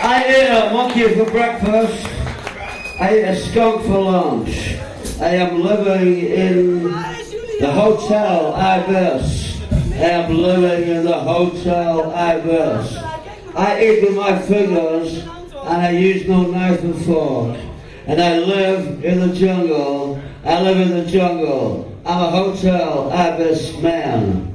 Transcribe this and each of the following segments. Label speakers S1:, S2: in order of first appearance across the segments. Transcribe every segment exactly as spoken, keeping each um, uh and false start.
S1: I ate a monkey for breakfast. I ate a skunk for lunch. I am living in the Hotel Ibis. I am living in the Hotel Ibis. I eat with my fingers and I use no knife and fork. And I live in the jungle. I live in the jungle. I'm a Hotel Ibis man.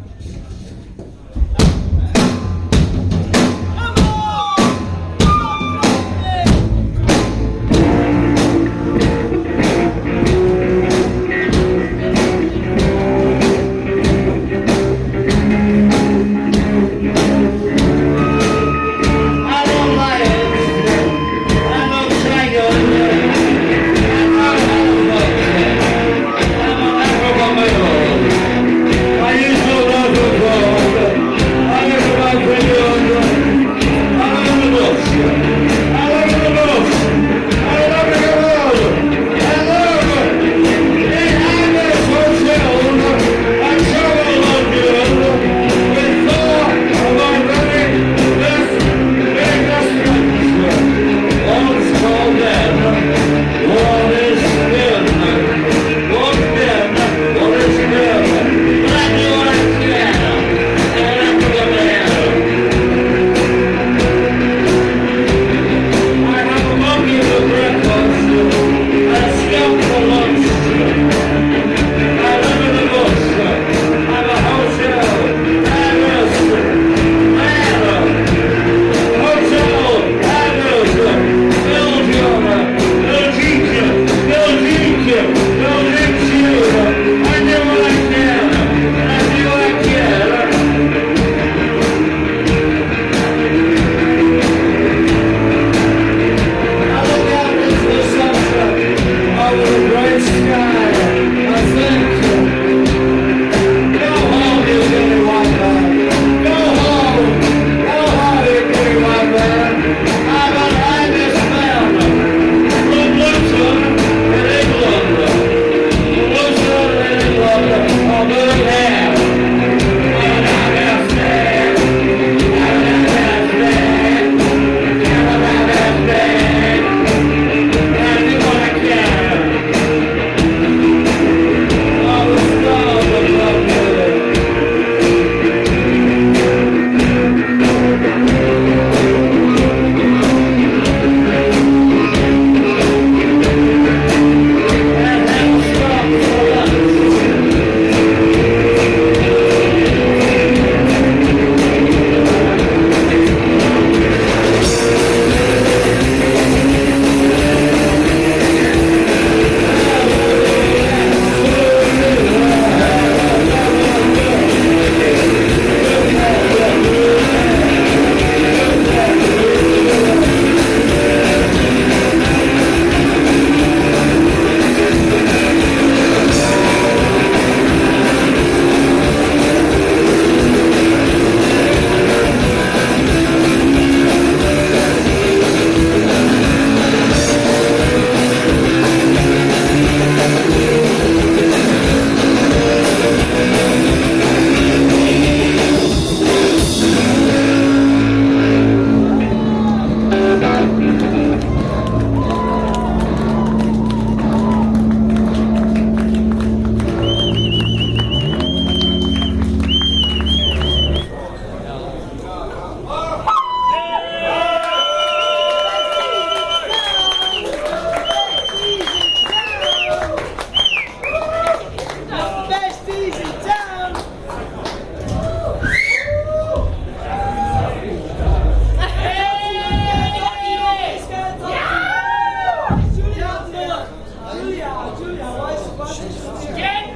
S2: Get